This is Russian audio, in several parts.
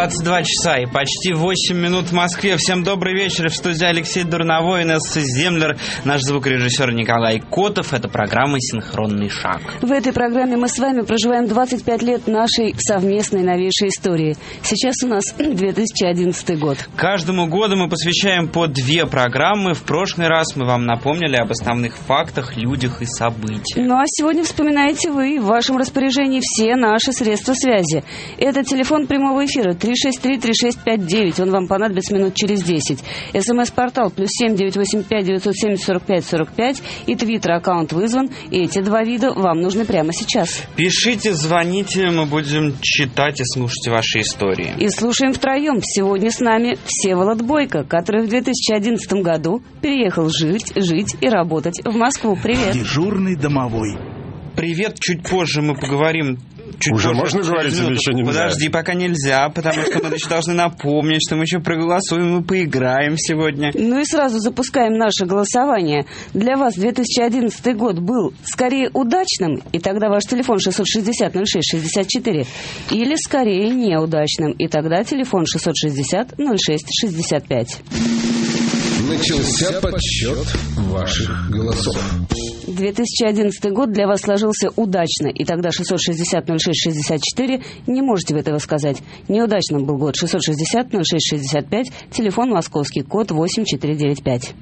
22 часа и почти 8 минут в Москве. Всем добрый вечер. В студии Алексей Дурновой, Инесса Землер, наш звукорежиссер Николай Котов. Это программа «Синхронный шаг». В этой программе мы с вами проживаем 25 лет нашей совместной новейшей истории. Сейчас у нас 2011 год. Каждому году мы посвящаем по 2 программы. В прошлый раз мы вам напомнили об основных фактах, людях и событиях. Ну а сегодня вспоминаете вы. В вашем распоряжении все наши средства связи. Это телефон прямого эфира 363-3659. Он вам понадобится минут через 10. СМС-портал +7 985 970 45 45. И твиттер-аккаунт вызван. И эти 2 вида вам нужны прямо сейчас. Пишите, звоните, мы будем читать и слушать ваши истории. И слушаем втроем. Сегодня с нами Всеволод Бойко, который в 2011 году переехал жить и работать в Москву. Привет. Дежурный домовой. Привет, чуть позже мы поговорим. Уже можно говорить или еще нельзя? Подожди, пока нельзя, потому что мы еще должны напомнить, что мы еще проголосуем и поиграем сегодня. Ну и сразу запускаем наше голосование. Для вас 2011 год был скорее удачным, и тогда ваш телефон 660-06-64, или скорее неудачным, и тогда телефон 660-06-65. Начался подсчет ваших голосов. 2011 год для вас сложился удачно, и тогда 660-06-64. Не можете вы этого сказать. Неудачным был год 660-06-65. Телефон московский, код 8495.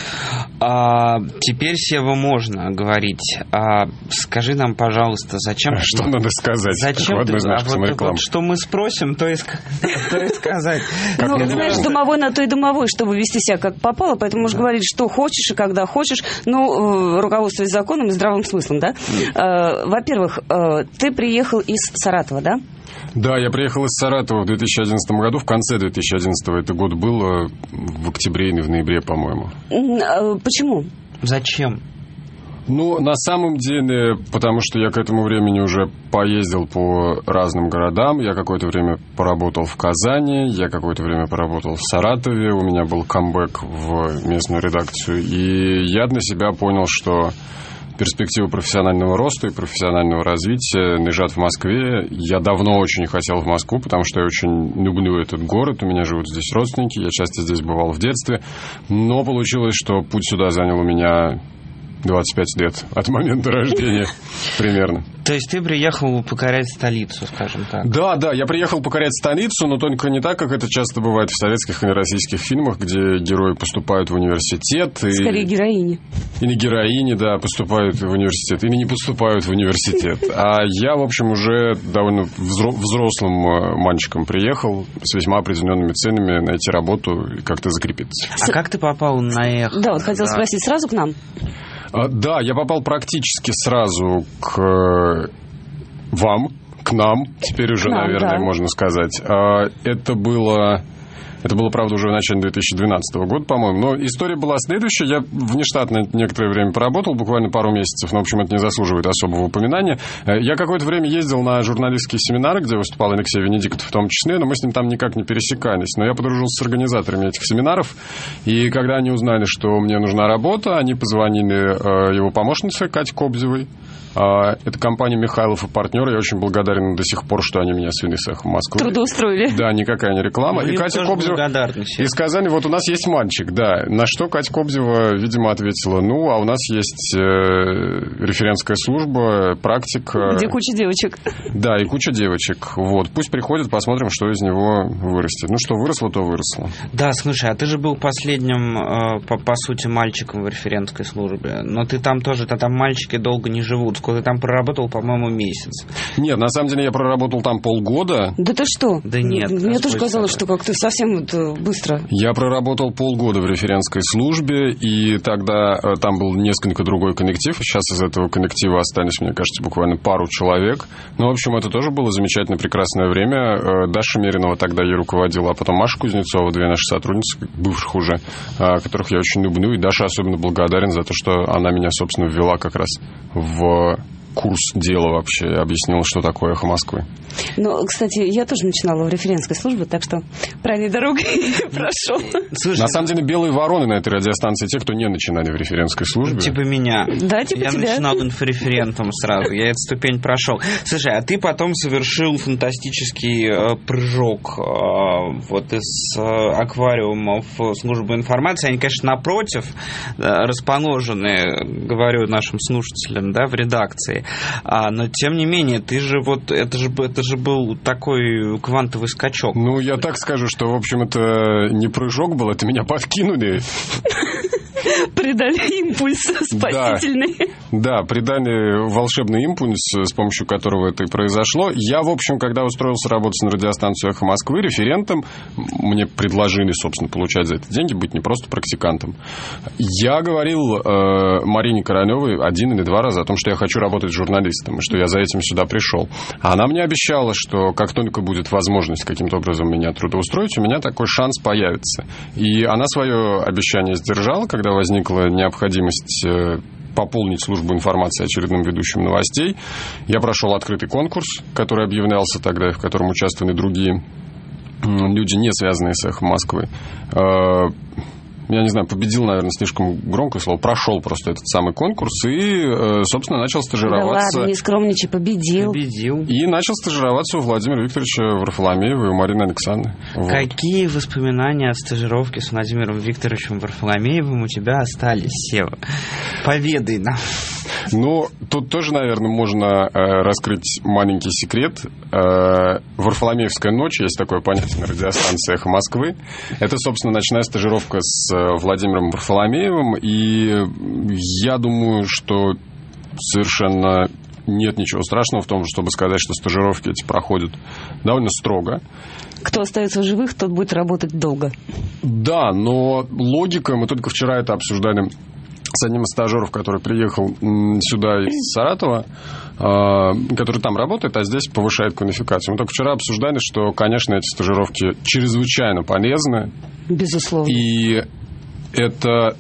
Теперь, Сева, можно говорить. Скажи нам, пожалуйста, зачем... Что надо сказать? Зачем ты... Вот что мы спросим, то и сказать. Ну, знаешь, домовой на то и домовой, чтобы вести себя как попало, поэтому можешь говорить, что хочешь и когда хочешь. Ну, руководствуясь законом и здравым смыслом, да? Во-первых, ты приехал из Саратова, да? Да, я приехал из Саратова в 2011 году, в конце 2011 это год было, в октябре или в ноябре, по-моему. Почему? Зачем? Ну, на самом деле, потому что я к этому времени уже поездил по разным городам. Я какое-то время поработал в Казани, я какое-то время поработал в Саратове. У меня был камбэк в местную редакцию. И я для себя понял, что перспективы профессионального роста и профессионального развития лежат в Москве. Я давно очень хотел в Москву, потому что я очень люблю этот город. У меня живут здесь родственники, я часто здесь бывал в детстве. Но получилось, что путь сюда занял у меня 25 лет от момента рождения примерно. То есть ты приехал покорять столицу, скажем так? Да, я приехал покорять столицу, но только не так, как это часто бывает в советских и российских фильмах, где герои поступают в университет. Скорее героини. Или героини, да, поступают в университет, или не поступают в университет. А я, в общем, уже довольно взрослым мальчиком приехал с весьма определенными целями найти работу и как-то закрепиться. А как ты попал на «Эхо»? Да, вот хотел спросить, сразу к нам? Да, я попал практически сразу к вам, к нам, теперь уже, наверное, можно сказать. Это было, правда, уже в начале 2012 года, по-моему. Но история была следующая. Я внештатно некоторое время поработал, буквально пару месяцев, но, в общем, это не заслуживает особого упоминания. Я какое-то время ездил на журналистские семинары, где выступал Алексей Венедиктов в том числе, но мы с ним там никак не пересекались. Но я подружился с организаторами этих семинаров, и когда они узнали, что мне нужна работа, они позвонили его помощнице Кате Кобзевой. Это компания «Михайлов и партнеры». Я очень благодарен до сих пор, что они меня свели с «Эхом Москвы». Трудоустроили. Да, никакая не реклама. И Катя Кобзева... И сказали, вот у нас есть мальчик, да. На что Катя Кобзева, видимо, ответила, ну, а у нас есть референтская служба, практика. Где куча девочек. Да, и куча девочек. Вот, пусть приходят, посмотрим, что из него вырастет. Ну, что выросло, то выросло. Да, слушай, а ты же был последним, по сути, мальчиком в референтской службе. Но ты там тоже, там мальчики долго не живут. Сколько ты там проработал, по-моему, месяц. Нет, на самом деле я проработал там полгода. Да ты что? Да нет. Мне тоже казалось, что как-то совсем быстро. Я проработал полгода в референтской службе, и тогда там был несколько другой коллектив. Сейчас из этого коллектива остались, мне кажется, буквально пару человек. Ну, в общем, это тоже было замечательное, прекрасное время. Даша Меринова тогда ей руководила, а потом Маша Кузнецова, 2 наши сотрудницы, бывших уже, которых я очень люблю. И Даша особенно благодарен за то, что она меня, собственно, ввела как раз в курс дела вообще, объяснил, что такое «Эхо Москвы». Ну, кстати, я тоже начинала в референтской службе, так что правильной дорогой прошел. На самом деле, белые вороны на этой радиостанции те, кто не начинали в референтской службе. Типа меня. Да, типа я тебя. Я начинал инфореферентом сразу, я эту ступень прошел. Слушай, а ты потом совершил фантастический прыжок вот из аквариумов службы информации. Они, конечно, напротив расположены, говорю нашим слушателям, да, в редакции. Но, тем не менее, ты же вот, это же был такой квантовый скачок. Ну, я так скажу, что, в общем, это не прыжок был, это меня подкинули. Придали импульс спасительный. Да, придали волшебный импульс, с помощью которого это и произошло. Я, в общем, когда устроился работать на радиостанцию «Эхо Москвы» референтом, мне предложили, собственно, получать за это деньги, быть не просто практикантом. Я говорил Марине Королевой 1 или 2 раза о том, что я хочу работать журналистом, и что я за этим сюда пришел. А она мне обещала, что как только будет возможность каким-то образом меня трудоустроить, у меня такой шанс появится. И она свое обещание сдержала, когда возникла необходимость пополнить службу информации очередным ведущим новостей. Я прошел открытый конкурс, который объявлялся тогда, в котором участвовали другие люди, не связанные с «Эхом Москвы». Я не знаю, победил, наверное, слишком громкое слово. Прошел просто этот самый конкурс и, собственно, начал стажироваться. Да ладно, не скромничай, победил. И начал стажироваться у Владимира Викторовича Варфоломеева и у Марины Александровны. Вот. Какие воспоминания о стажировке с Владимиром Викторовичем Варфоломеевым у тебя остались, Сева? Поведай нам. Ну, тут тоже, наверное, можно раскрыть маленький секрет. Варфоломеевская ночь, есть такое понятие на радиостанции «Эхо Москвы». Это, собственно, ночная стажировка с Владимиром Варфоломеевым. И я думаю, что совершенно нет ничего страшного в том, чтобы сказать, что стажировки эти проходят довольно строго. Кто остается в живых, тот будет работать долго. Да, но логика, мы только вчера это обсуждали с одним из стажеров, который приехал сюда из Саратова, который там работает, а здесь повышает квалификацию. Мы только вчера обсуждали, что, конечно, эти стажировки чрезвычайно полезны. Безусловно. И это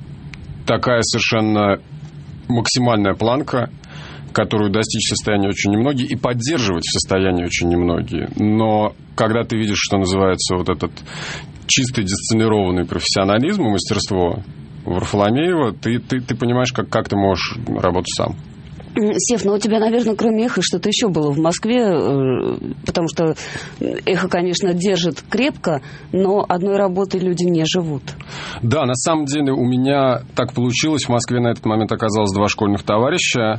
такая совершенно максимальная планка, которую достичь в состоянии очень немногие и поддерживать в состоянии очень немногие. Но когда ты видишь, что называется вот этот чистый дисциплинированный профессионализм и мастерство Варфоломеева, ты понимаешь, как ты можешь работать сам. Сев, ну у тебя, наверное, кроме «Эхо» что-то еще было в Москве, потому что «Эхо», конечно, держит крепко, но одной работой люди не живут. Да, на самом деле у меня так получилось. В Москве на этот момент оказалось 2 школьных товарища.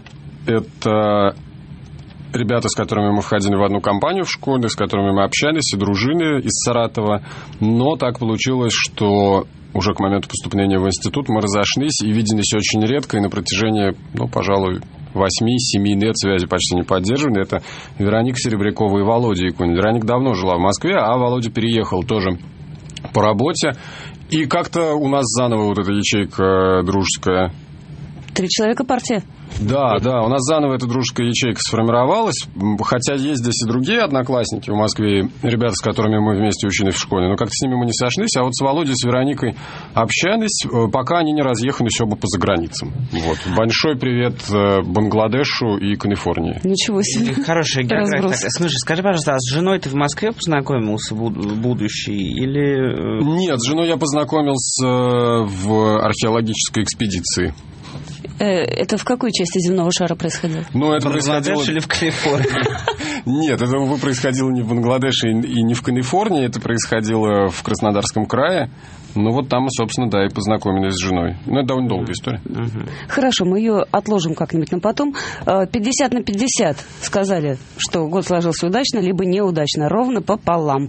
Это ребята, с которыми мы входили в одну компанию в школе, с которыми мы общались и дружили из Саратова. Но так получилось, что уже к моменту поступления в институт мы разошлись и виделись очень редко, и на протяжении, пожалуй, 8-7 лет связи почти не поддерживали. Это Вероника Серебрякова и Володя Якунин. Вероника давно жила в Москве, а Володя переехал тоже по работе. И как-то у нас заново вот эта ячейка дружеская. 3 человека партия. Да, у нас заново эта дружеская ячейка сформировалась, хотя есть здесь и другие одноклассники в Москве, ребята, с которыми мы вместе учились в школе, но как-то с ними мы не сошлись, а вот с Володей, с Вероникой общались, пока они не разъехались оба по заграницам. Вот. Большой привет Бангладешу и Калифорнии. Ничего себе. Хорошая география. Слушай, скажи, пожалуйста, а с женой ты в Москве познакомился будущий или... Нет, с женой я познакомился в археологической экспедиции. Это в какой части земного шара происходило? Это происходило... или в Калифорнии? Нет, это происходило не в Бангладеше и не в Калифорнии, это происходило в Краснодарском крае. Там мы, собственно, и познакомились с женой. Это довольно долгая история. Хорошо, мы ее отложим как-нибудь на потом. 50/50 сказали, что год сложился удачно, либо неудачно, ровно пополам.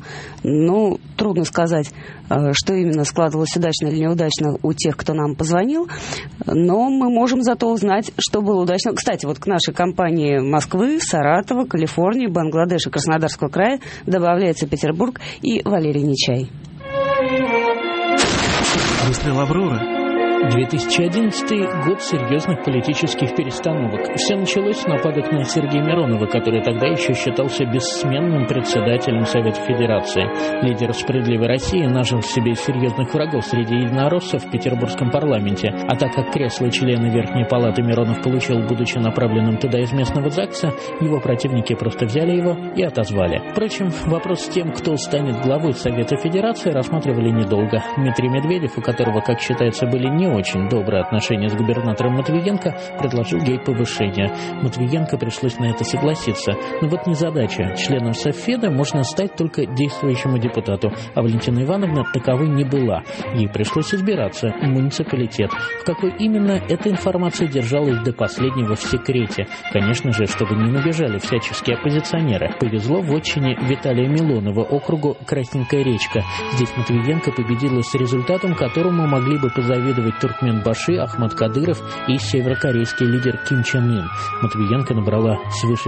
Трудно сказать, что именно складывалось удачно или неудачно у тех, кто нам позвонил, но мы можем зато узнать, что было удачно. Кстати, к нашей компании Москвы, Саратова, Калифорнии, Бангладеша, Краснодарского края добавляется Петербург и Валерий Нечай. Выстрел Авроры. 2011 – год серьезных политических перестановок. Все началось с нападок на Сергея Миронова, который тогда еще считался бессменным председателем Совета Федерации. Лидер «Справедливой России» нажил себе серьезных врагов среди единороссов в петербургском парламенте. А так как кресло члена Верхней Палаты Миронов получил, будучи направленным туда из местного ЗАГСа, его противники просто взяли его и отозвали. Впрочем, вопрос с тем, кто станет главой Совета Федерации, рассматривали недолго. Дмитрий Медведев, у которого, как считается, были не очень добрые отношения с губернатором Матвиенко, предложил ей повышение. Матвиенко пришлось на это согласиться. Но вот незадача. Членом Совфеда можно стать только действующему депутату, а Валентина Ивановна таковой не была. Ей пришлось избираться в муниципалитет. В какой именно, эта информация держалась до последнего в секрете. Конечно же, чтобы не набежали всяческие оппозиционеры. Повезло в отчине Виталия Милонова, округу Красненькая речка. Здесь Матвиенко победила с результатом, которому могли бы позавидовать Туркменбаши, Ахмад Кадыров и северокорейский лидер Ким Чен Ын. Матвиенко набрала свыше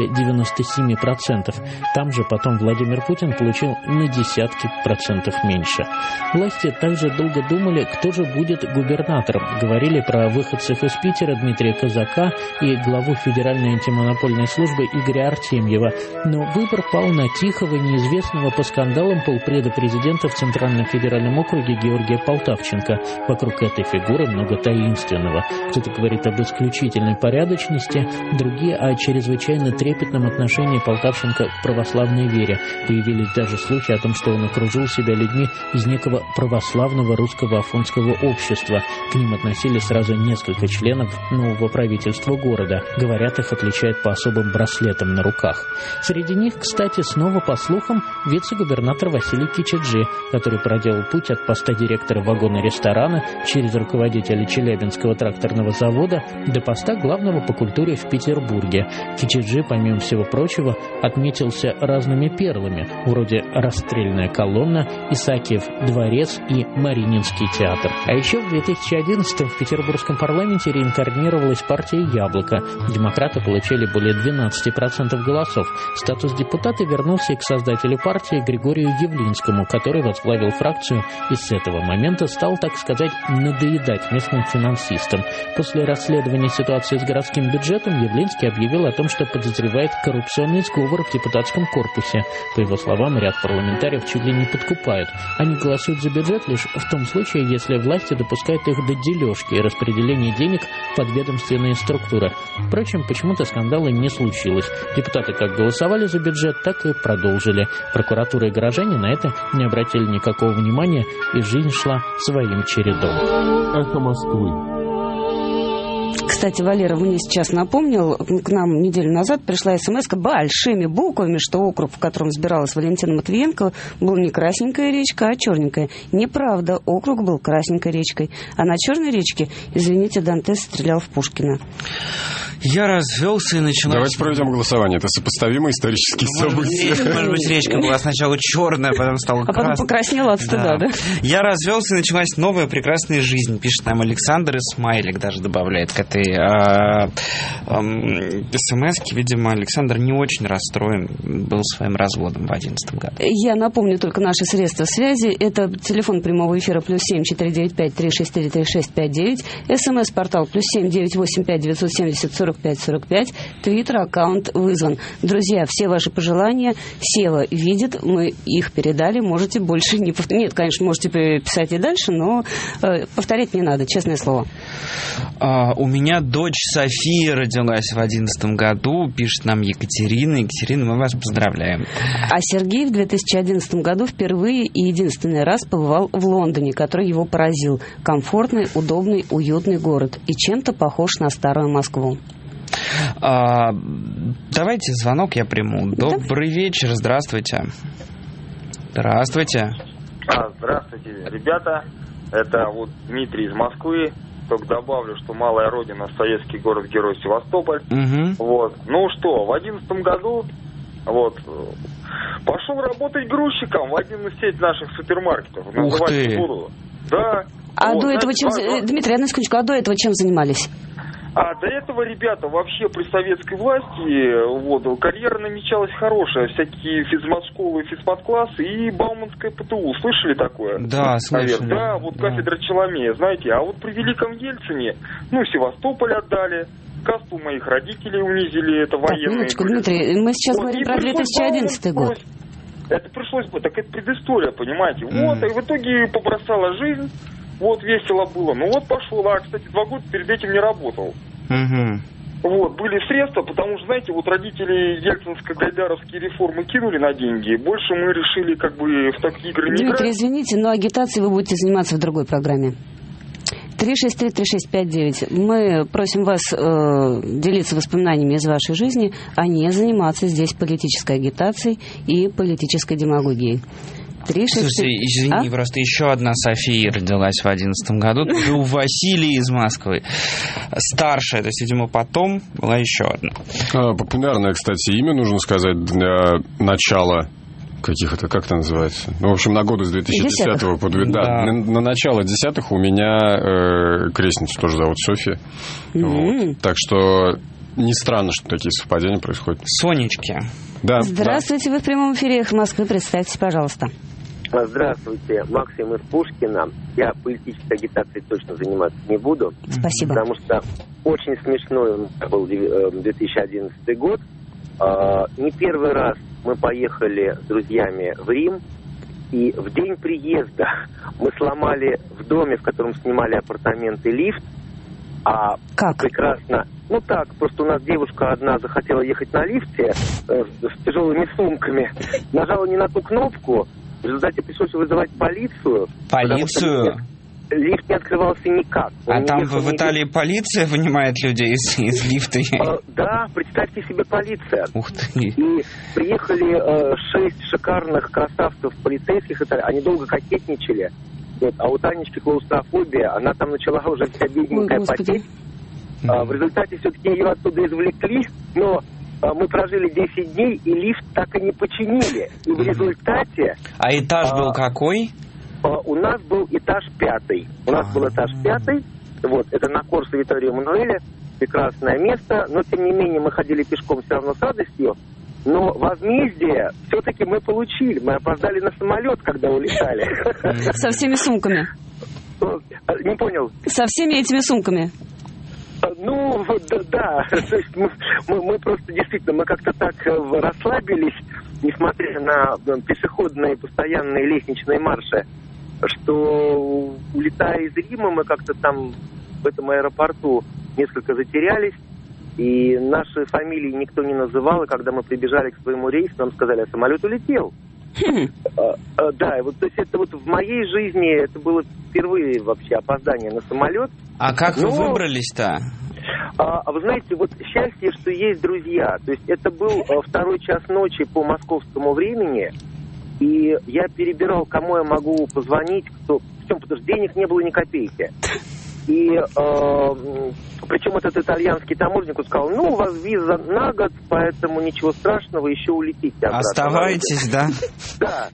97%. Там же потом Владимир Путин получил на десятки процентов меньше. Власти также долго думали, кто же будет губернатором. Говорили про выходцев из Питера Дмитрия Казака и главу Федеральной антимонопольной службы Игоря Артемьева. Но выбор пал на тихого, неизвестного по скандалам полпреда президента в Центральном федеральном округе Георгия Полтавченко. Вокруг этой фигуры много таинственного. Кто-то говорит об исключительной порядочности, другие о чрезвычайно трепетном отношении Полтавченко к православной вере. Появились даже слухи о том, что он окружил себя людьми из некого православного русского афонского общества. К ним относились сразу несколько членов нового правительства города. Говорят, их отличают по особым браслетам на руках. Среди них, кстати, снова по слухам, вице-губернатор Василий Кичиджи, который проделал путь от поста директора вагона-ресторана через руководителя Челябинского тракторного завода до поста главного по культуре в Петербурге. Кичиджи, помимо всего прочего, отметился разными перлами, вроде «Расстрельная колонна», «Исаакиев дворец» и «Марининский театр». А еще в 2011-м в петербургском парламенте реинкарнировалась партия «Яблоко». Демократы получили более 12% голосов. Статус депутата вернулся и к создателю партии Григорию Явлинскому, который возглавил фракцию и с этого момента стал, так сказать, надоедать местным финансистам. После расследования ситуации с городским бюджетом Явлинский объявил о том, что подозревает коррупционный сговор в депутатском корпусе. По его словам, ряд парламентариев чуть ли не подкупают. Они голосуют за бюджет лишь в том случае, если власти допускают их до дележки и распределения денег в подведомственные структуры. Впрочем, почему-то скандала не случилось. Депутаты как голосовали за бюджет, так и продолжили. Прокуратура и горожане на это не обратили никакого внимания, и жизнь шла своим чередом. Эхо Москвы. Кстати, Валера мне сейчас напомнил, к нам неделю назад пришла смс-ка большими буквами, что округ, в котором избиралась Валентина Матвиенко, был не Красненькая речка, а Черненькая. Неправда, округ был Красненькой речкой. А на Черной речке, извините, Дантес стрелял в Пушкина. Я развелся и началось... Давайте проведем голосование. Это сопоставимые исторические события. Может быть, речка была сначала черная, потом стала красной. А потом покраснела от стыда, да? Я развелся, и началась новая прекрасная жизнь. Пишет нам Александр, и смайлик даже добавляет к этой смс-ке. Видимо, Александр не очень расстроен был своим разводом в 2011 году. Я напомню только наши средства связи. Это телефон прямого эфира +7 495 363 3659, СМС-портал +7 985 970 45 45, Твиттер-аккаунт вызван. Друзья, все ваши пожелания Сева видит, мы их передали, можете больше не повторять. Нет, конечно, можете писать и дальше, но повторять не надо, честное слово. У меня дочь София родилась в 2011 году, пишет нам Екатерина. Екатерина, мы вас поздравляем. А Сергей в 2011 году впервые и единственный раз побывал в Лондоне, который его поразил. Комфортный, удобный, уютный город и чем-то похож на старую Москву. Давайте звонок я приму. Добрый вечер, здравствуйте. Здравствуйте. Здравствуйте, ребята. Это вот Дмитрий из Москвы. Только добавлю, что малая родина, советский город-герой Севастополь. Вот. Ну что, в 2011 году пошел работать грузчиком в один из сеть наших супермаркетов. Ух ты! Да. А до этого чем... Дмитрий, одну секундочку, а до этого чем занимались? А до этого, ребята, вообще при советской власти вот, карьера намечалась хорошая. Всякие физмат-школы, физмат-классы и Бауманское ПТУ. Слышали такое? Да, слышали. Да, вот кафедра Челомея, знаете. А вот при Великом Ельцине, Севастополь отдали. Касту моих родителей унизили, это военные. Так, Дмитрий, мы сейчас говорим про 2011 год. Это пришлось бы, так это предыстория, понимаете. Вот, и в итоге побросала жизнь, вот, весело было. Пошел, кстати, 2 года перед этим не работал. Вот, были средства, потому что, знаете, вот родители ельцинско-гайдаровские реформы кинули на деньги, больше мы решили как бы в такие игры не играть. Дмитрий, извините, но агитацией вы будете заниматься в другой программе. 363-3659. Мы просим вас делиться воспоминаниями из вашей жизни, а не заниматься здесь политической агитацией и политической демагогией. Слушайте, извини, просто еще одна София родилась в 2011 году. Тоже у Василия из Москвы. Старшая, то есть, видимо, потом была еще одна. Популярное, кстати, имя, нужно сказать, для начала... как это называется? В общем, на годы с 2010 по 2010. Да. На начало десятых у меня крестницу тоже зовут Софья. Вот. Так что не странно, что такие совпадения происходят. Сонечки. Да. Здравствуйте, вы в прямом эфире «Эхо Москвы». Представьтесь, пожалуйста. Здравствуйте, Максим из Пушкина. Я политической агитацией точно заниматься не буду. Спасибо. Потому что очень смешной был 2011 год. Не первый раз мы поехали с друзьями в Рим, и в день приезда мы сломали в доме, в котором снимали апартаменты, лифт. Как? Прекрасно. Просто у нас девушка одна захотела ехать на лифте с тяжелыми сумками. Нажала не на ту кнопку, в результате пришлось вызывать полицию. Полицию? Лифт не открывался никак. А там в Италии полиция вынимает людей из лифта? Да, представьте себе, полиция. Ух ты. И приехали 6 шикарных красавцев полицейских, они долго кокетничали. Вот, а у Танечки клаустрофобия, она там начала уже вся бедненькая потеть. В результате все-таки ее оттуда извлекли, но мы прожили 10 дней, и лифт так и не починили. И в результате... А этаж был какой? У нас был этаж 5. У нас был этаж 5. Вот, это на Корсо Витторио Эммануэля. Прекрасное место. Но, тем не менее, мы ходили пешком все равно с радостью. Но возмездие все-таки мы получили. Мы опоздали на самолет, когда улетали. Со всеми сумками? Не понял. Со всеми этими сумками? Да. То есть мы просто действительно, мы как-то так расслабились, несмотря на пешеходные постоянные лестничные марши, что, улетая из Рима, мы как-то там в этом аэропорту несколько затерялись, и наши фамилии никто не называл, и когда мы прибежали к своему рейсу, нам сказали, а самолет улетел. Да, вот, то есть это вот в моей жизни это было впервые вообще опоздание на самолет. А как вы выбрались-то? Вы знаете, вот счастье, что есть друзья. То есть это был 2 час ночи по московскому времени, и я перебирал, кому я могу позвонить, причем потому что денег не было ни копейки. И причем этот итальянский таможенник сказал, у вас виза на год, поэтому ничего страшного, еще улетите обратно. Оставайтесь, да? Да.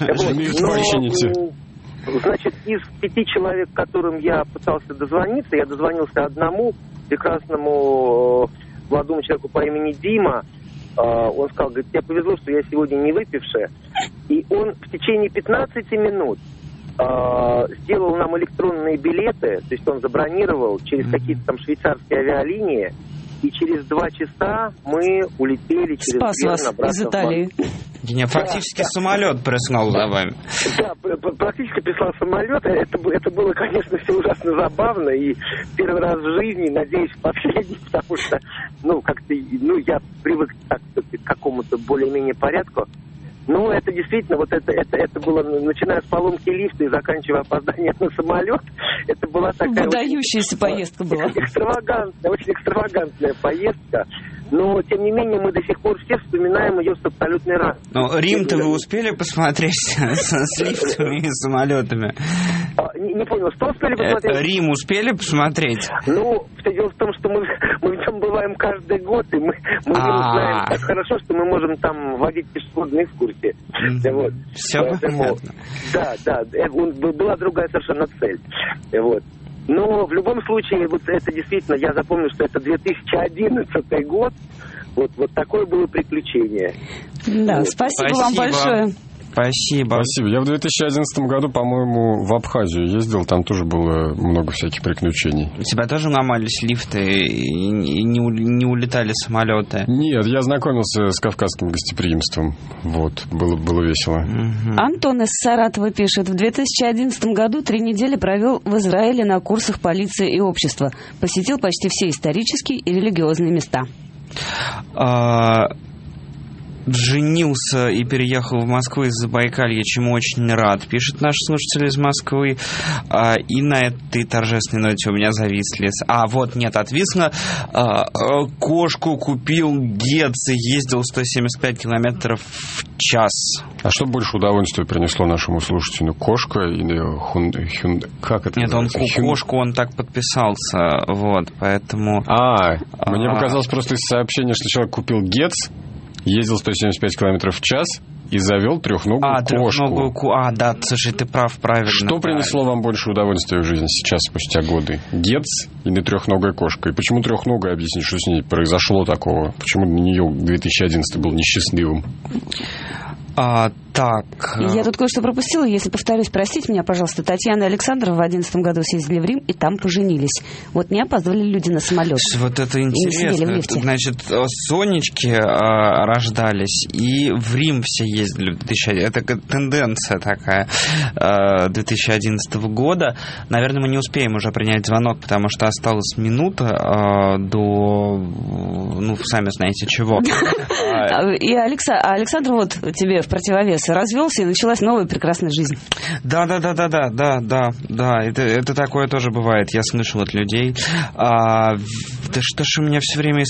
Значит, из 5 человек, которым я пытался дозвониться, я дозвонился одному прекрасному молодому человеку по имени Дима. Он сказал, говорит, тебе повезло, что я сегодня не выпивший. И он в течение 15 минут сделал нам электронные билеты, то есть он забронировал через какие-то там швейцарские авиалинии, и через 2 часа мы улетели через Берн обратно из Италии. Фактически самолет прислал за вами. Да, практически прислал самолет. Это было, конечно, все ужасно забавно. И первый раз в жизни, надеюсь, последний, потому что, я привык к какому-то более-менее порядку. Это действительно, это было, начиная с поломки лифта и заканчивая опозданием на самолет, это была такая... Выдающаяся поездка была. Очень экстравагантная поездка. Но, тем не менее, мы до сих пор все вспоминаем ее с абсолютной радостью. Но Рим-то вы успели посмотреть с лифтами и самолетами? Не понял, что успели посмотреть? Рим успели посмотреть? Все дело в том, что мы в нем бываем каждый год, и мы Рим знаем так хорошо, что мы можем там водить пешеходные экскурсии. Все понятно. Да, была другая совершенно цель. Вот. Но в любом случае, вот это действительно, я запомнил, что это 2011 год. Вот такое было приключение. Да, вот. Спасибо вам большое. Спасибо. Я в 2011 году, по-моему, в Абхазию ездил, там тоже было много всяких приключений. У тебя тоже ломались лифты и не улетали самолеты? Нет, я знакомился с кавказским гостеприимством. Вот, было весело. Угу. Антон из Саратова пишет: в 2011 году 3 недели провел в Израиле на курсах полиции и общества. Посетил почти все исторические и религиозные места. Женился и переехал в Москву из Забайкалья, чему очень рад, пишет наш слушатель из Москвы. И на этой торжественной ноте у меня зависли. Отвисло. Кошку купил Гетц и ездил 175 километров в час. А что больше удовольствия принесло нашему слушателю? Кошка или как это? Нет, кошку он так подписался, поэтому... Мне показалось просто из сообщения, что человек купил Гетц, ездил 175 километров в час и завел трехногую кошку. Да, слушай, ты прав, правильно. Что принесло вам больше удовольствия в жизни сейчас, спустя годы? Гетц или трехногая кошка? И почему трехногая? Объясни, что с ней произошло такого? Почему для нее 2011 был несчастливым? Я тут кое-что пропустила. Если повторюсь, простите меня, пожалуйста. Татьяна и Александр в 2011 году съездили в Рим и там поженились. Не опаздывали люди на самолет. Вот это интересно. Значит, Сонечки рождались, и в Рим все ездили в 2011. Это тенденция такая 2011 года. Наверное, мы не успеем уже принять звонок, потому что осталась минута до... сами знаете чего. И Александр, тебе в противовес, развелся, и началась новая прекрасная жизнь. Да. Это такое тоже бывает. Я слышал от людей. Да что ж у меня все время...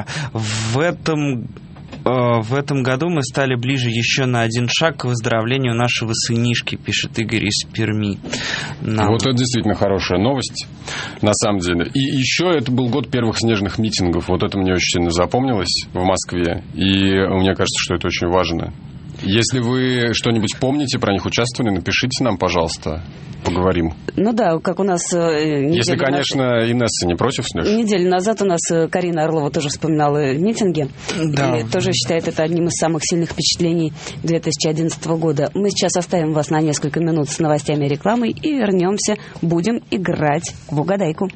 В этом году мы стали ближе еще на один шаг к выздоровлению нашего сынишки, пишет Игорь из Перми. Это действительно хорошая новость, на самом деле. И еще это был год первых снежных митингов. Это мне очень сильно запомнилось в Москве. И мне кажется, что это очень важно. Если вы что-нибудь помните, про них участвовали, напишите нам, пожалуйста. Поговорим. Как у нас... Если, конечно, Инесса не против, Снеж. Неделю назад у нас Карина Орлова тоже вспоминала митинги. Да. И тоже считает это одним из самых сильных впечатлений 2011 года. Мы сейчас оставим вас на несколько минут с новостями и рекламой и вернемся. Будем играть в угадайку.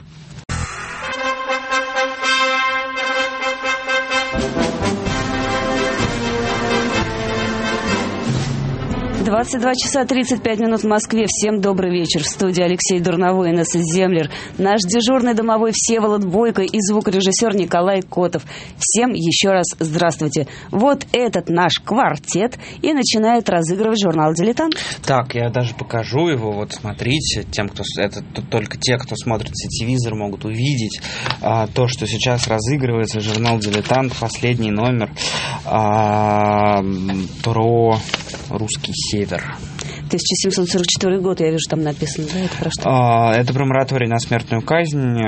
22 часа 35 минут в Москве. Всем добрый вечер. В студии Алексей Дурновой, Инесса Землер, наш дежурный домовой Всеволод Бойко и звукорежиссер Николай Котов. Всем еще раз здравствуйте. Этот наш квартет и начинает разыгрывать журнал «Дилетант». Так, я даже покажу его. Смотрите, только те, кто смотрит телевизор, могут увидеть то, что сейчас разыгрывается. Журнал «Дилетант», последний номер про русский север. 1744 год, я вижу, там написано, да? Это про что? Это про мораторий на смертную казнь.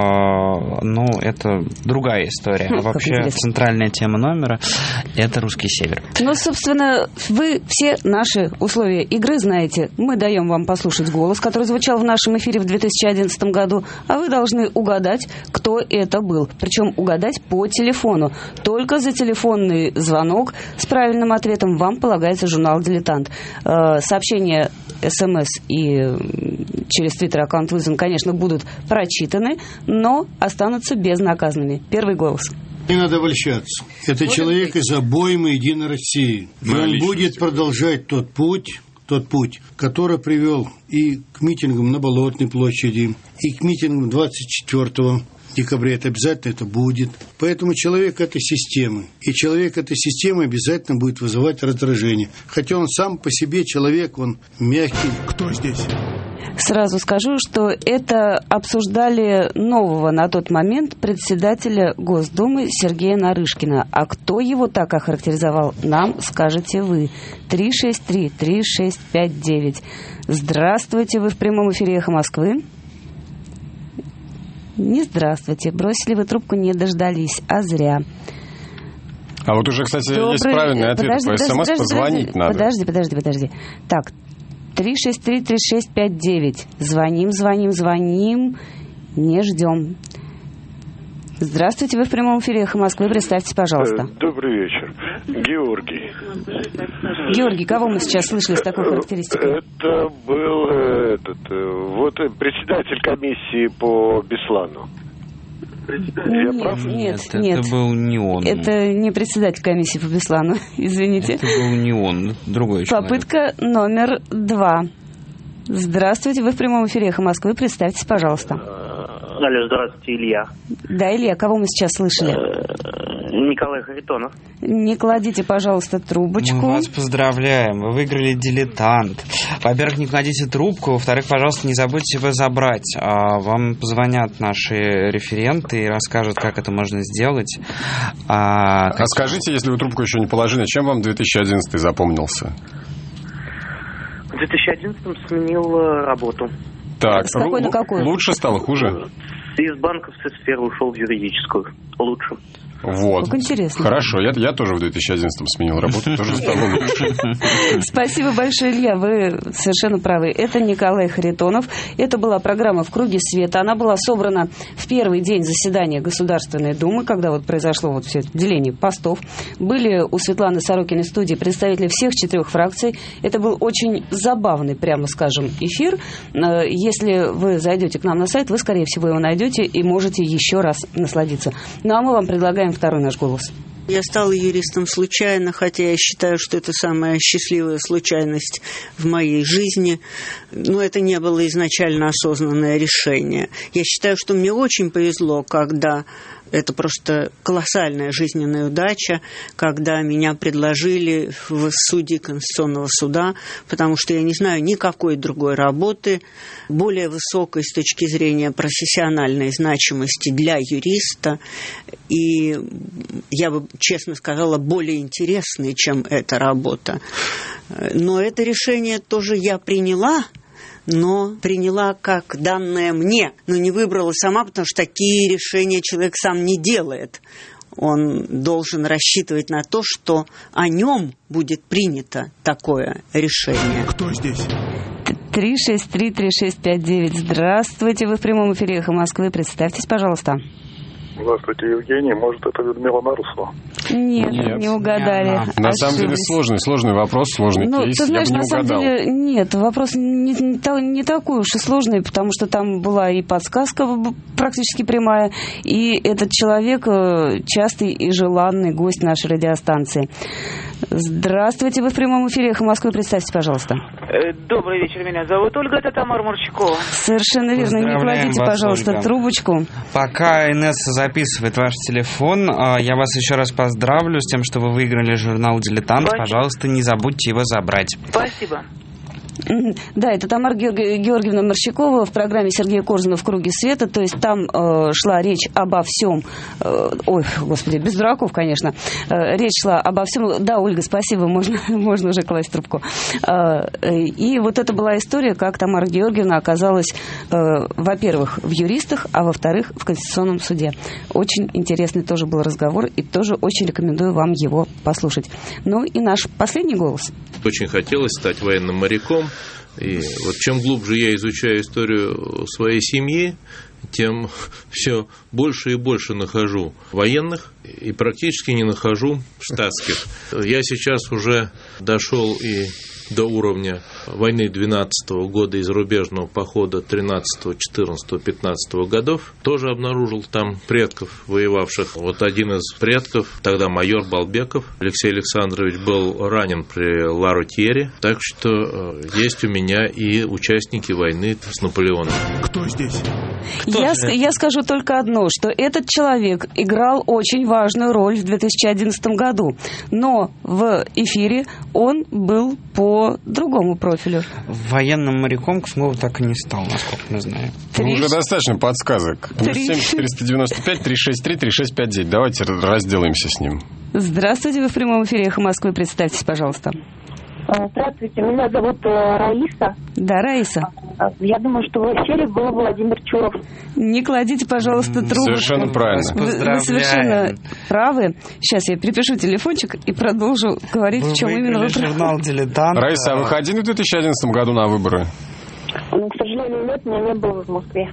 Это другая история. Вообще, центральная тема номера – это русский север. Собственно, вы все наши условия игры знаете. Мы даем вам послушать голос, который звучал в нашем эфире в 2011 году, а вы должны угадать, кто это был. Причем угадать по телефону. Только за телефонный звонок с правильным ответом вам полагается журнал «Дилетант». Сообщения, СМС и через Твиттер аккаунт «Вызов», конечно, будут прочитаны, но останутся безнаказанными. Первый голос. Не надо обольщаться. Это человек из обоймы «Единой России». И он будет продолжать тот путь, который привел и к митингам на Болотной площади, и к митингам 24 декабря. Это обязательно будет. Поэтому человек этой системы. И человек этой системы обязательно будет вызывать раздражение. Хотя он сам по себе человек, он мягкий. Кто здесь? Сразу скажу, что это обсуждали нового на тот момент председателя Госдумы Сергея Нарышкина. А кто его так охарактеризовал, нам скажете вы. 363-3659. Здравствуйте, вы в прямом эфире «Эхо Москвы». Не здравствуйте. Бросили вы трубку, не дождались, а зря. Уже, кстати, есть правильный ответ. По СМС позвонить надо. Подожди. Так, 363-3659. Звоним, не ждем. Здравствуйте, вы в прямом эфире «Эхо Москвы». Представьтесь, пожалуйста. Добрый вечер. Георгий. Георгий, кого мы сейчас слышали с такой характеристикой? Это был председатель комиссии по Беслану. Нет. Это был не он. Это не председатель комиссии по Беслану, извините. Это был не он, другой человек. Попытка номер 2. Здравствуйте, вы в прямом эфире «Эхо Москвы». Представьтесь, пожалуйста. Алло, здравствуйте, Илья. Да, Илья, кого мы сейчас слышали? Николай Харитонов. Не кладите, пожалуйста, трубочку. Мы вас поздравляем, вы выиграли «Дилетант». Во-первых, не кладите трубку, во-вторых, пожалуйста, не забудьте его забрать. Вам позвонят наши референты и расскажут, как это можно сделать. Скажите, если вы трубку еще не положили, чем вам 2011 запомнился? В 2011-м сменил работу. Так, с какой на какую? Лучше стало, хуже? Из банковской сферы ушел в юридическую. Лучше. Вот. Как интересно. Хорошо, я тоже в 2011-м сменил работу, тоже стало лучше. Спасибо большое, Илья, вы совершенно правы. Это Николай Харитонов. Это была программа «В круге света». Она была собрана в первый день заседания Государственной Думы, когда произошло все это деление постов. Были у Светланы Сорокиной в студии представители всех 4 фракций. Это был очень забавный, прямо скажем, эфир. Если вы зайдете к нам на сайт, вы, скорее всего, его найдете и можете еще раз насладиться. Ну, а мы вам предлагаем второй наш голос. Я стала юристом случайно, хотя я считаю, что это самая счастливая случайность в моей жизни. Но это не было изначально осознанное решение. Я считаю, что мне очень повезло, когда... Это просто колоссальная жизненная удача, когда меня предложили в судьи Конституционного суда, потому что я не знаю никакой другой работы, более высокой с точки зрения профессиональной значимости для юриста, и я бы, честно сказала, более интересной, чем эта работа. Но это решение тоже я приняла, но приняла как данное мне, но не выбрала сама, потому что такие решения человек сам не делает. Он должен рассчитывать на то, что о нем будет принято такое решение. Кто здесь? 363-3659. Здравствуйте, вы в прямом эфире «Эхо Москвы». Представьтесь, пожалуйста. Здравствуйте, Евгений. Может, это Людмила Нарусова? Нет, не угадали. На самом деле сложный вопрос, сложный кейс. Ты знаешь, я бы не на самом угадал. деле, нет, вопрос не такой уж и сложный, потому что там была и подсказка практически прямая, и этот человек частый и желанный гость нашей радиостанции. Здравствуйте, вы в прямом эфире «Эхо Москвы». Представьте, пожалуйста. Добрый вечер, меня зовут Ольга, это Тамара Мурчакова. Совершенно верно, не кладите, пожалуйста, Ольга. Трубочку. Пока Инесса записывает ваш телефон, я вас еще раз поздравлю с тем, что вы выиграли журнал «Дилетант». Спасибо. Пожалуйста, не забудьте его забрать. Спасибо. Да, это Тамара Георгиевна Морщакова в программе Сергея Корзуна «В круге света». То есть там шла речь обо всем. Ой, господи, без дураков, конечно. Речь шла обо всем. Да, Ольга, спасибо, можно уже класть трубку. И вот это была история, как Тамара Георгиевна оказалась, во-первых, в юристах, а во-вторых, в Конституционном суде. Очень интересный тоже был разговор, и тоже очень рекомендую вам его послушать. Ну и наш последний голос. Очень хотелось стать военным моряком. И вот чем глубже я изучаю историю своей семьи, тем все больше и больше нахожу военных и практически не нахожу штатских. Я сейчас уже дошел и до уровня войны 12-го года и зарубежного похода 13-го, 14-го, 15-го годов. Тоже обнаружил там предков, воевавших. Вот один из предков, тогда майор Балбеков, Алексей Александрович, был ранен при Ла-Ротьере. Так что есть у меня и участники войны с Наполеоном. Кто здесь? Я скажу только одно, что этот человек играл очень важную роль в 2011 году, но в эфире он был по другому профилю. Военным моряком Космолов так и не стал, насколько мы знаем. Ну, уже достаточно подсказок. +7 495 363 3659. Давайте разделаемся с ним. Здравствуйте, вы в прямом эфире «Эхо Москвы». Представьтесь, пожалуйста. Здравствуйте, меня зовут Раиса. Да, Раиса. Я думаю, что в эфире был Владимир Чуров. Не кладите, пожалуйста, трубку. Совершенно правильно. Вы совершенно правы. Сейчас я перепишу телефончик и продолжу говорить, в чем именно вы журнал «Дилетант». Раиса, а вы ходили в 2011 году на выборы? К сожалению, нет, меня не было в Москве.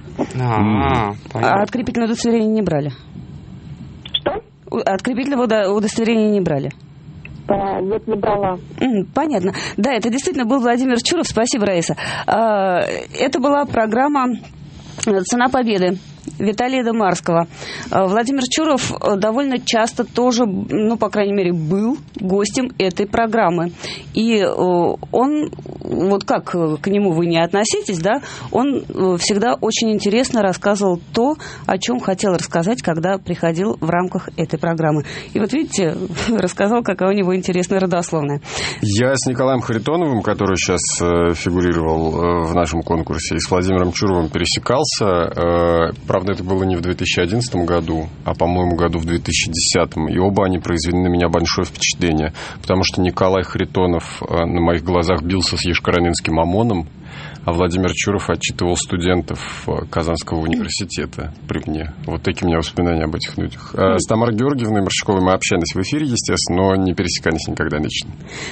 А открепительное удостоверение не брали? Что? Открепительное удостоверение не брали? Нет, не брала. Понятно. Да, это действительно был Владимир Чуров. Спасибо, Раиса. Это была программа «Цена победы» Виталия Демарского. Владимир Чуров довольно часто тоже, ну, по крайней мере, был гостем этой программы. И он, вот как к нему вы не относитесь, да, он всегда очень интересно рассказывал то, о чем хотел рассказать, когда приходил в рамках этой программы. И вот видите, рассказал, какая у него интересная родословная. Я с Николаем Харитоновым, который сейчас фигурировал в нашем конкурсе, и с Владимиром Чуровым пересекался. Правда, это было не в 2011 году, а, по-моему, году в 2010. И оба они произвели на меня большое впечатление, потому что Николай Харитонов на моих глазах бился с Ешкаранинским ОМОНом, а Владимир Чуров отчитывал студентов Казанского университета при мне. Вот такие у меня воспоминания об этих людях. С Тамарой Георгиевной Марщиковой мы общались в эфире, естественно, но не пересекались никогда лично.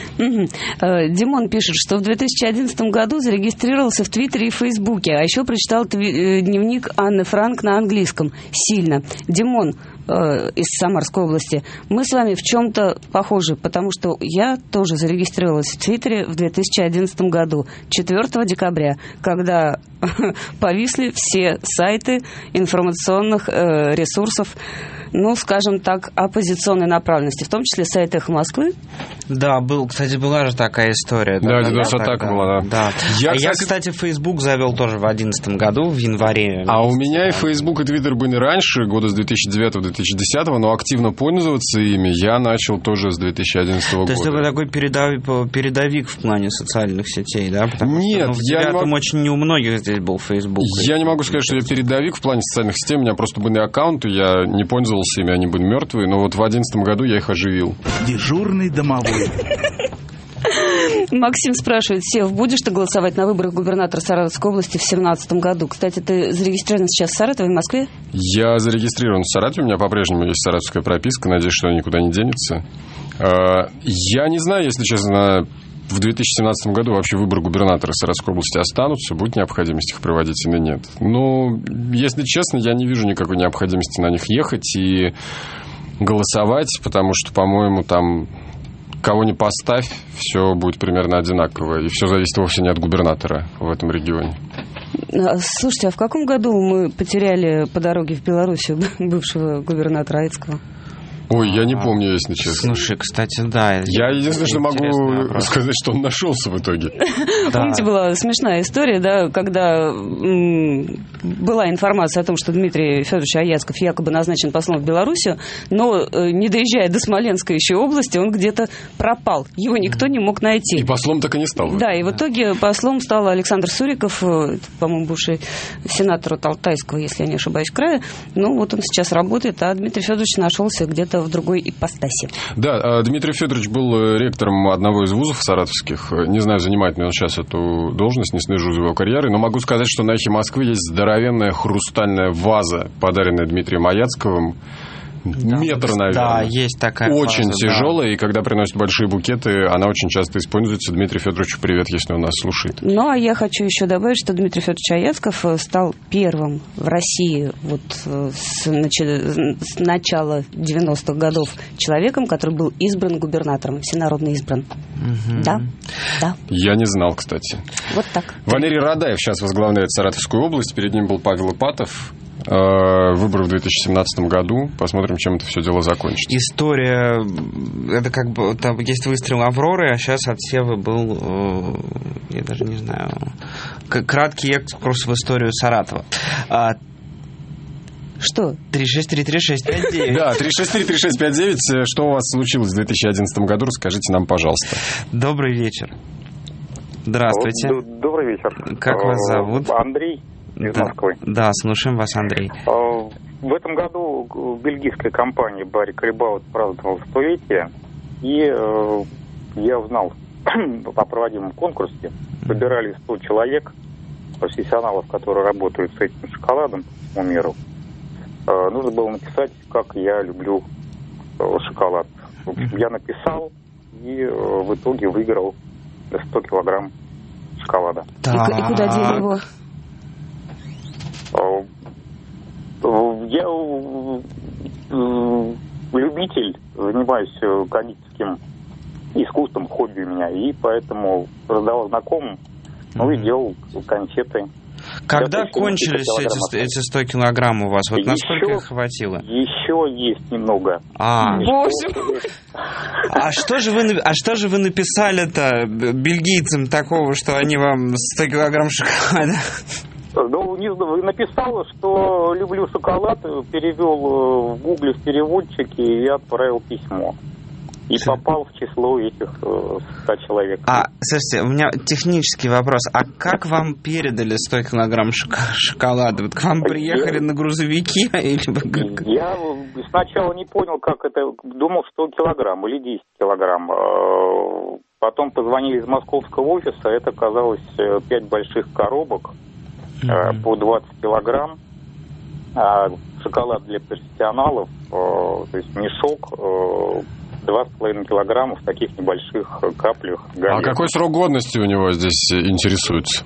Димон пишет, что в 2011 году зарегистрировался в Твиттере и Фейсбуке, а еще прочитал дневник Анны Франк на английском. Сильно. Димон из Самарской области, мы с вами в чем-то похожи, потому что я тоже зарегистрировалась в Твиттере в 2011 году, 4 декабря, когда повисли все сайты информационных ресурсов, ну, скажем так, оппозиционной направленности, в том числе сайт «Эхо Москвы». Да, кстати, была же такая история. Да, DDoS-атака была, да. Я, кстати, Facebook завел тоже в 2011 году, в январе. А у меня и Facebook, и Twitter были раньше, года с 2009-2010, но активно пользоваться ими я начал тоже с 2011 года. То есть это такой передовик в плане социальных сетей, да? Нет, я не могу... очень не у многих здесь был Facebook. Я не могу сказать, что я передовик в плане социальных сетей, у меня просто были аккаунты, я не пользовался ими, они были мертвые, но вот в 2011 году я их оживил. Дежурный домовой. Максим спрашивает, Сев, будешь ты голосовать на выборах губернатора Саратовской области в 2017 году? Кстати, ты зарегистрирован сейчас в Саратове, в Москве? Я зарегистрирован в Саратове, у меня по-прежнему есть саратовская прописка, надеюсь, что она никуда не денется. Я не знаю, если честно, в 2017 году вообще выборы губернатора Саратовской области останутся, будет необходимость их проводить или нет. Но, если честно, я не вижу никакой необходимости на них ехать и голосовать, потому что, по-моему, там кого ни поставь, все будет примерно одинаково, и все зависит вовсе не от губернатора в этом регионе. Слушайте, а в каком году мы потеряли по дороге в Белоруссию бывшего губернатора Аицкого? Ой, я не помню, если честно. Слушай, кстати, да. Я единственное, что могу сказать, что он нашелся в итоге. Помните, была смешная история, да, когда была информация о том, что Дмитрий Федорович Аяцков якобы назначен послом в Белоруссию, но не доезжая до Смоленской еще области, он где-то пропал. Его никто не мог найти. И послом так и не стал. Да, и в итоге послом стал Александр Суриков, по-моему, бывший сенатор Алтайского, если я не ошибаюсь, края. Ну, вот он сейчас работает, а Дмитрий Федорович нашелся где-то в другой ипостаси. Да, Дмитрий Федорович был ректором одного из вузов саратовских. Не знаю, занимает ли он сейчас эту должность, не слежу за его карьерой, но могу сказать, что на «Эхе Москвы» есть здоровенная хрустальная ваза, подаренная Дмитрием Аяцковым. Да, метр, наверное. Да, есть такая очень фаза, тяжелая, да. И когда приносят большие букеты, она очень часто используется. Дмитрию Федоровичу привет, если он нас слушает. Ну, а я хочу еще добавить, что Дмитрий Федорович Аяцков стал первым в России вот с начала 90-х годов человеком, который был избран губернатором, всенародно избран. Угу. Да, да. Я не знал, кстати. Вот так. Валерий Радаев сейчас возглавляет Саратовскую область, перед ним был Павел Ипатов. Выборы в 2017 году. Посмотрим, чем это все дело закончится. История, это как бы, там есть выстрел Авроры, а сейчас от Севы был, я даже не знаю, краткий экскурс в историю Саратова. Что? 3633659. Да, 3633659. Что у вас случилось в 2011 году? Расскажите нам, пожалуйста. Добрый вечер. Здравствуйте. Добрый вечер. Как вас зовут? Андрей. Из Москвы. Да, слушаем вас, Андрей. В этом году бельгийская компания Барри Крибаут праздновала столетие, и я узнал по проводимом конкурсе выбирали 100 человек, профессионалов, которые работают с этим шоколадом по всему миру. Нужно было написать, как я люблю шоколад. В общем, я написал и в итоге выиграл 100 килограмм шоколада. И куда дели его? Я любитель, занимаюсь кондитерским искусством, хобби у меня, и поэтому раздавал знакомым, и делал конфеты. Когда кончились эти 100 килограмм у вас? Вот насколько их хватило? Еще есть немного. Боже! А что же вы написали-то бельгийцам такого, что они вам 100 килограмм шоколада? Написал, что люблю шоколад, перевел в Гугле в переводчике и отправил письмо. И попал в число этих 100 человек. Слушайте, у меня технический вопрос. А как вам передали 100 килограмм шоколада? Вот к вам приехали на грузовике? Я сначала не понял, как это. Думал, 100 килограмм или 10 килограмм. Потом позвонили из московского офиса. Это оказалось 5 больших коробок по 20 килограмм. Шоколад для профессионалов, то есть мешок, 2,5 килограмма в таких небольших каплях. А какой срок годности у него здесь интересуется?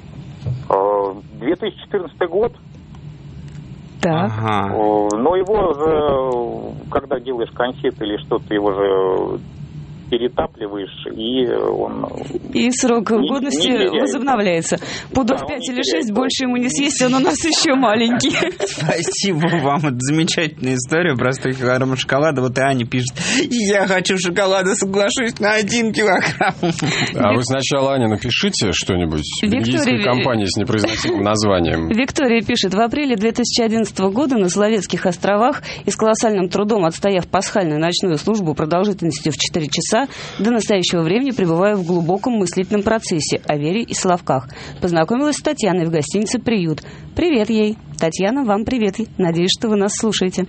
2014 год. Так. Но его же, когда делаешь конфеты или что-то, его же перетапливаешь, и он... И срок годности возобновляется. Пудов 5 или 6 больше ему не съесть, он у нас еще маленький. Спасибо вам. Это замечательная история про 100 килограмм шоколада. Вот и Аня пишет: я хочу шоколада, соглашусь на 1 килограмм. А вы сначала, Аня, напишите что-нибудь. Бельгийской компании с непроизносимым названием. Виктория пишет: в апреле 2011 года на Соловецких островах и с колоссальным трудом отстояв пасхальную ночную службу продолжительностью в 4 часа, до настоящего времени пребываю в глубоком мыслительном процессе о вере и словках. Познакомилась с Татьяной в гостинице «Приют». Привет ей. Татьяна, вам привет. Надеюсь, что вы нас слушаете.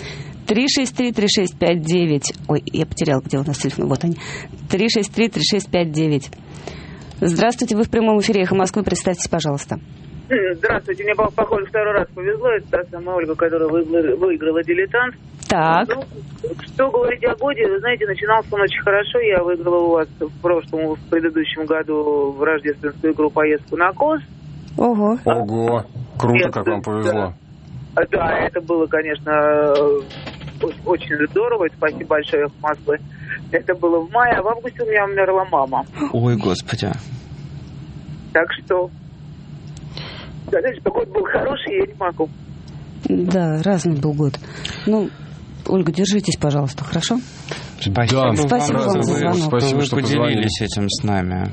363-3659. Ой, я потеряла, где у нас телефон. Вот они. 363-3659. Здравствуйте, вы в прямом эфире «Эхо Москвы». Представьтесь, пожалуйста. Здравствуйте, мне, похоже, второй раз повезло. Это та самая Ольга, которая выиграла «Дилетант». Так. Ну, что говорить о годе? Вы знаете, начинался он очень хорошо. Я выиграла у вас в предыдущем году в рождественскую игру поездку на КОС. Ого. Ого. Круто, как вам повезло. Да, это было, конечно, очень здорово. Спасибо большое, «Эхо Москвы». Это было в мае, а в августе у меня умерла мама. Ой, господи. Так что... сказать, что год был хороший, я не могу. Да, разный был год. Ну, Ольга, держитесь, пожалуйста, хорошо? Спасибо, спасибо вам за звонок. Спасибо, что поделились этим с нами.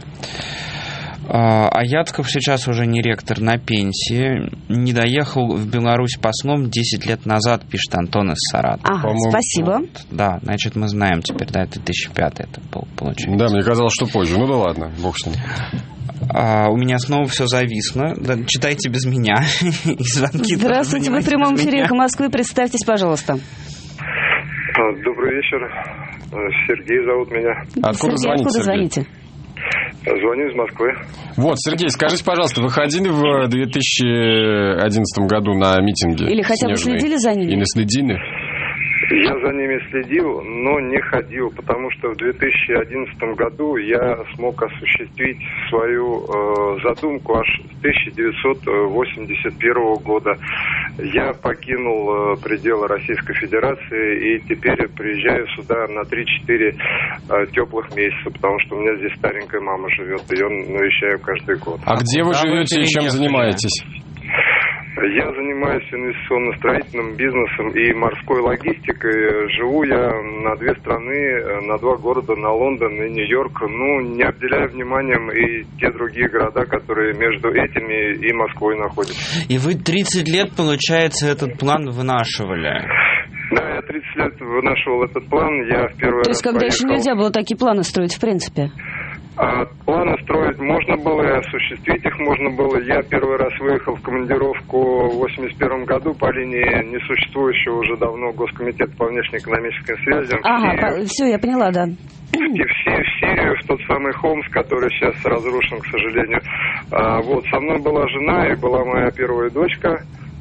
Аятков сейчас уже не ректор, на пенсии. Не доехал в Беларусь послом 10 лет назад, пишет Антон из Саратова. Спасибо. Вот, да, значит, мы знаем теперь, да, это 2005 это получается. Да, мне казалось, что позже. Ну да ладно, бог с ним. У меня снова все зависло. Читайте без меня. Здравствуйте, вы в прямом эфире «Эхо Москвы». Представьтесь, пожалуйста. Добрый вечер. Сергей зовут меня. Откуда звоните? Звоню из Москвы. Вот, Сергей, скажите, пожалуйста, вы ходили в 2011 году на митинги? Или хотя бы следили за ними? Или следили? Я за ними следил, но не ходил, потому что в 2011 году я смог осуществить свою задумку аж с 1981 года. Я покинул пределы Российской Федерации и теперь приезжаю сюда на 3-4 теплых месяца, потому что у меня здесь старенькая мама живет, и я навещаю каждый год. А где вы живете и чем занимаетесь? Я занимаюсь инвестиционно-строительным бизнесом и морской логистикой. Живу я на 2 страны, на 2 города, на Лондон и Нью-Йорк. Ну, не обделяю вниманием и те другие города, которые между этими и Москвой находятся. И вы 30 лет, получается, этот план вынашивали? Да, я 30 лет вынашивал этот план. Я в первый раз То есть, когда еще нельзя было такие планы строить, в принципе? Планы строить можно было, и осуществить их можно было. Я первый раз выехал в командировку в 1981 году по линии несуществующего уже давно Госкомитета по внешнеэкономическим связям. Ага, все, я поняла, да. В Сирию, в тот самый Хомс, который сейчас разрушен, к сожалению. Вот, со мной была жена и была моя первая дочка.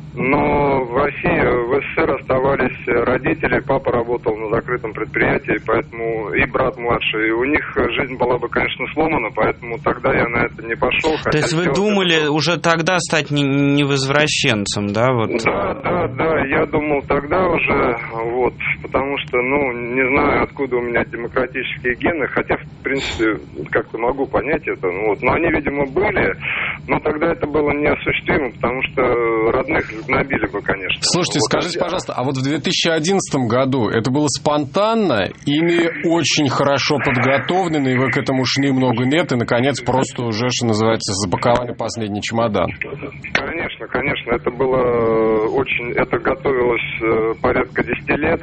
Но в России, в СССР оставались родители, папа работал на закрытом предприятии, поэтому и брат младший, и у них жизнь была бы, конечно, сломана, поэтому тогда я на это не пошел. То есть вы думали уже тогда стать невозвращенцем, да? Вот. Да, я думал тогда уже, вот, потому что, не знаю, откуда у меня демократические гены, хотя, в принципе, как-то могу понять это, но они, видимо, были, но тогда это было неосуществимо, потому что родных набили бы, конечно. Слушайте, скажите, пожалуйста, а вот в 2011 году это было спонтанно или очень хорошо подготовлено, и вы к этому шли много лет, и, наконец, просто уже, что называется, запаковали последний чемодан? Конечно, это было очень... Это готовилось порядка 10 лет.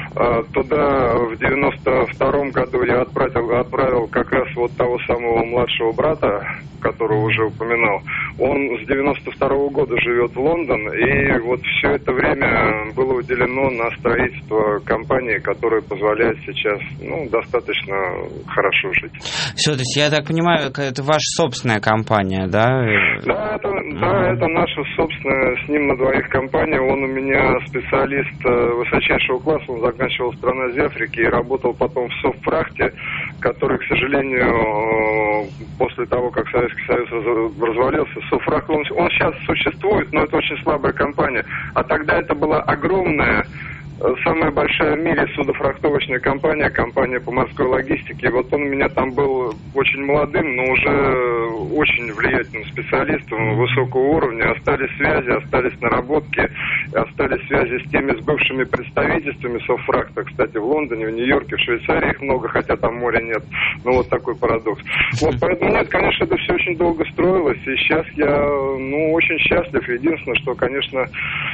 Туда в 92-м году я отправил как раз вот того самого младшего брата, которого уже упоминал. Он с 92-го года живет в Лондон, и вот все это время было уделено на строительство компании, которая позволяет сейчас, достаточно хорошо жить. Все, то есть я так понимаю, это ваша собственная компания, да? Да, это наша собственная, с ним на двоих компания. Он у меня специалист высочайшего класса, он заканчивал «Страна Африки» и работал потом в Совпрахте, который, к сожалению, после того, как Советский Союз развалился, Совпрахт, он сейчас существует, но это очень слабая компания. А тогда это была огромная, самая большая в мире судофрахтовочная компания по морской логистике. И вот он у меня там был очень молодым, но уже очень влиятельным специалистом высокого уровня. Остались связи, остались наработки, остались связи с теми, с бывшими представительствами Совфрахта, кстати, в Лондоне, в Нью-Йорке, в Швейцарии их много, хотя там моря нет. Вот такой парадокс. Вот, поэтому нет, конечно, это все очень долго строилось, и сейчас я, очень счастлив. Единственное, что, конечно,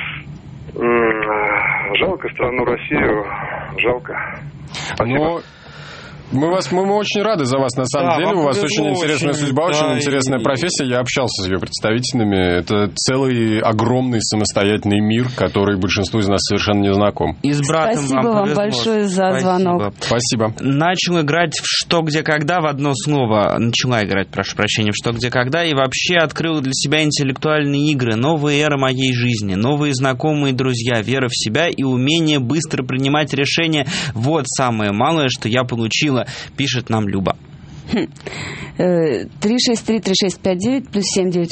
жалко страну Россию, жалко. Но мы очень рады за вас, на самом деле. У вас очень интересная судьба, очень интересная профессия. Я общался с ее представителями. Это целый огромный самостоятельный мир, который большинству из нас совершенно не знаком. И с братом Спасибо вам большое за звонок. Спасибо. Начал играть в «Что, где, когда» в одно слово. Начала играть, прошу прощения, в «Что, где, когда». И вообще открыла для себя интеллектуальные игры. Новая эра моей жизни. Новые знакомые друзья. Вера в себя и умение быстро принимать решения. Вот самое малое, что я получила, пишет нам Люба. 363-3659 плюс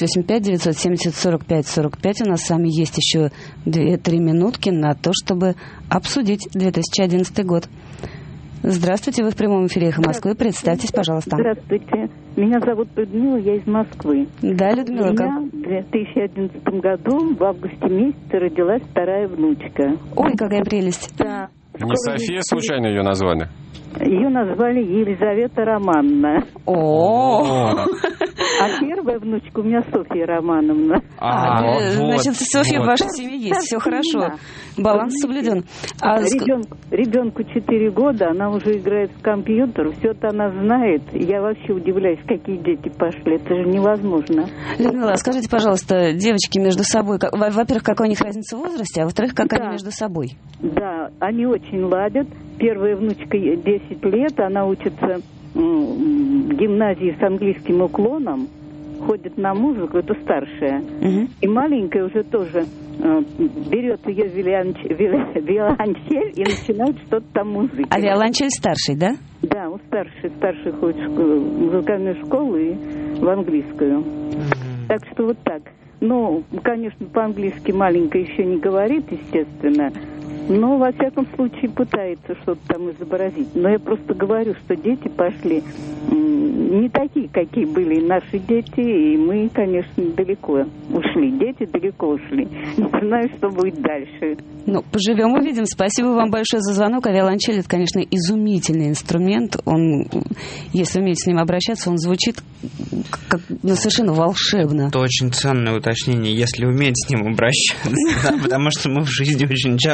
7985-970-45-45. У нас с вами есть еще 2-3 минутки на то, чтобы обсудить 2011 год. Здравствуйте, вы в прямом эфире «Эхо Москвы». Представьтесь, пожалуйста. Здравствуйте. Меня зовут Людмила, я из Москвы. Да, Людмила. У меня в 2011 году в августе месяце родилась вторая внучка. Ой, какая прелесть. Да. Не София, случайно ее назвали? Ее назвали Елизавета Романовна. О. А первая внучка у меня Софья Романовна. Значит, Софья в вашей семье есть, все хорошо. Баланс соблюден. Ребенку 4 года, она уже играет в компьютер, все это она знает. Я вообще удивляюсь, какие дети пошли. Это же невозможно. Людмила, скажите, пожалуйста, девочки между собой, во-первых, какая у них разница в возрасте, а во-вторых, как они между собой? Да, они очень ладят. Первая внучка 10 лет, она учится в гимназии с английским уклоном, ходит на музыку, это старшая. И маленькая уже тоже берет ее виолончель и начинает что-то там музыкой. А виолончель старший, да? Да, у старший ходит в музыкальную школу и в английскую. Так что вот так. Ну, конечно, по-английски маленькая еще не говорит, естественно, но, во всяком случае, пытается что-то там изобразить. Но я просто говорю, что дети пошли не такие, какие были наши дети, и мы, конечно, далеко ушли. Дети далеко ушли. Не знаю, что будет дальше. Ну, поживем, увидим. Спасибо вам большое за звонок. А виолончель — это, конечно, изумительный инструмент. Он, если уметь с ним обращаться, он звучит как совершенно волшебно. Это очень ценное уточнение, если уметь с ним обращаться, потому что мы в жизни очень часто сталкиваемся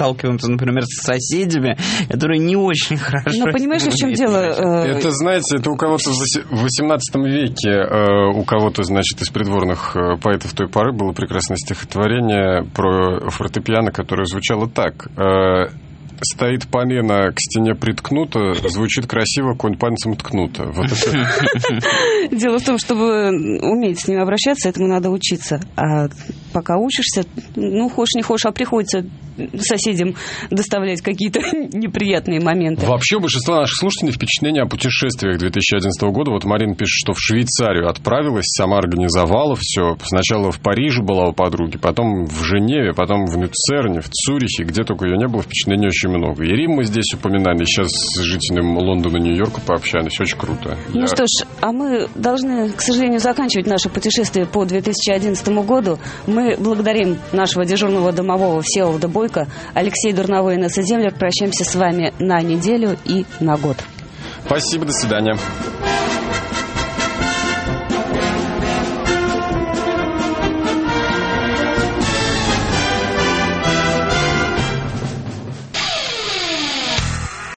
сталкиваемся, например, с соседями, которые не очень хорошо... Но понимаешь, в чем дело? Это, знаете, это у кого-то в 18 веке, у кого-то, значит, из придворных поэтов той поры было прекрасное стихотворение про фортепиано, которое звучало так: «Стоит помена, к стене приткнута, звучит красиво, конь пальцем ткнута». Вот это. Дело в том, чтобы уметь с ним обращаться, этому надо учиться. А пока учишься, хочешь не хочешь, а приходится соседям доставлять какие-то неприятные моменты. Вообще, большинство наших слушателей впечатления о путешествиях 2011 года. Вот Марина пишет, что в Швейцарию отправилась, сама организовала все. Сначала в Париже была у подруги, потом в Женеве, потом в Люцерне, в Цюрихе, где только ее не было, впечатлений очень много. И Рим мы здесь упоминали, сейчас с жителем Лондона, Нью-Йорка пообщались, очень круто. Ну что ж, а мы должны, к сожалению, заканчивать наше путешествие по 2011 году. Мы благодарим нашего дежурного домового Всеволода Бойко, Алексей Дурновой и Инесса Землер. Прощаемся с вами на неделю и на год. Спасибо, до свидания.